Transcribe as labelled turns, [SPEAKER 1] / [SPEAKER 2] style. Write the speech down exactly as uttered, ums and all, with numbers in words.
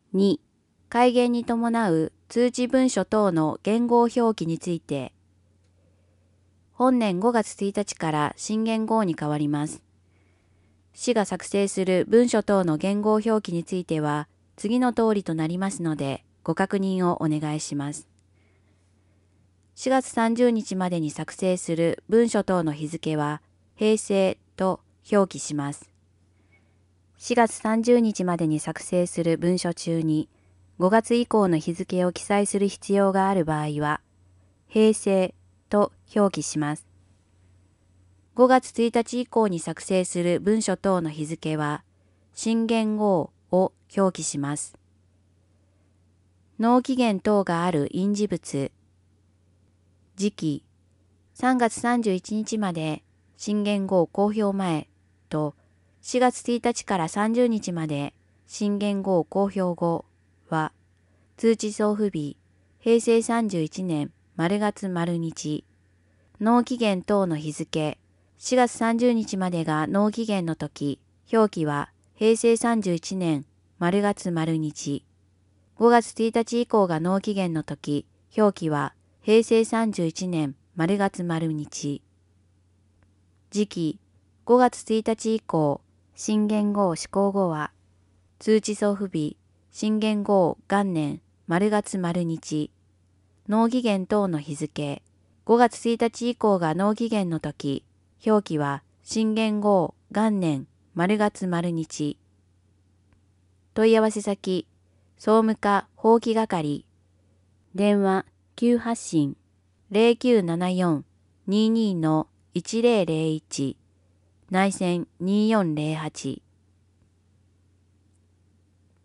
[SPEAKER 1] に、改元に伴う通知文書等の元号表記について、本年ごがつついたちから新元号に変わります。市が作成する文書等の元号表記については、次の通りとなりますので、ご確認をお願いします。しがつさんじゅうにちまでに作成する文書等の日付は、平成と表記します。しがつさんじゅうにちまでに作成する文書中に、ごがつ以降の日付を記載する必要がある場合は、平成と表記します。ごがつついたち以降に作成する文書等の日付は、新元号を表記します。納期限等がある印字物、時期、さんがつさんじゅういちにちまで新元号公表前としがつついたちからさんじゅうにちまで新元号公表後は、通知送付日、平成さんじゅういちねん丸月丸日、納期限等の日付、しがつさんじゅうにちまでが納期限の時、表記は平成さんじゅういちねん丸月丸日、ごがつついたち以降が納期限の時、表記は平成さんじゅういちねん丸月丸日。時期、ごがつついたち以降、新元号施行後は、通知送付日、新元号元年丸月丸日、納期限等の日付、ごがつついたち以降が納期限の時、表記は新元号元年丸月丸日。問い合わせ先、総務課法規係、電話急発進 ゼロきゅうななよん にーにー いちゼロゼロいち、内線にーよんゼロはち。